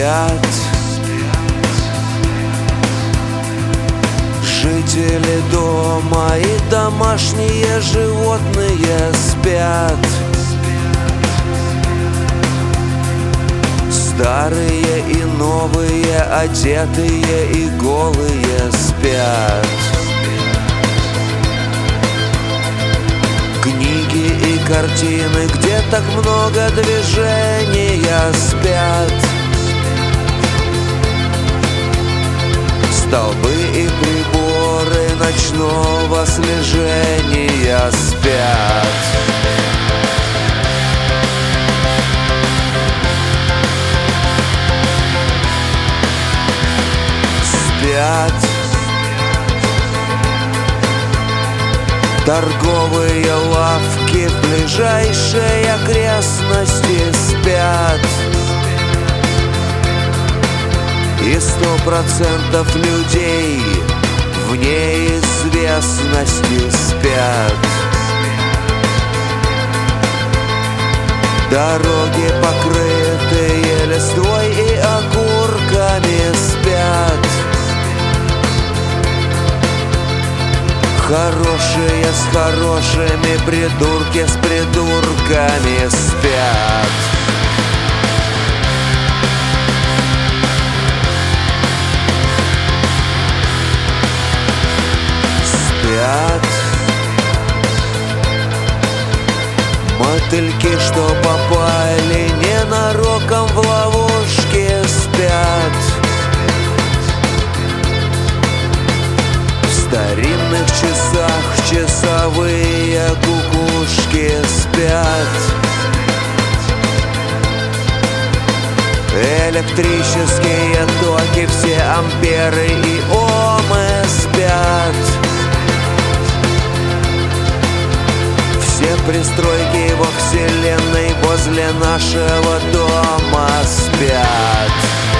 Спят жители дома и домашние животные спят. Старые и новые, одетые и голые спят. Книги и картины, где так много движения, спят. Столбы и приборы ночного слежения спят. Спят торговые лавки в ближайшей окрестности, спят. И 100% людей в неизвестности спят. Дороги, покрытые листвой и окурками, спят. Хорошие с хорошими, придурки с придурками спят. Спят мотыльки, что попали ненароком в ловушки, спят. В старинных часах часовые кукушки спят. Электрические токи, все амперы и омы спят. Все пристройки во вселенной возле нашего дома спят.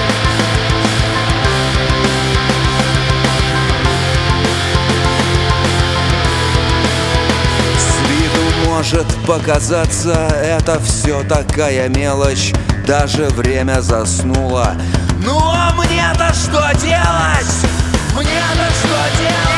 С виду может показаться, это все такая мелочь, даже время заснуло. Ну а мне-то что делать? Мне-то что делать?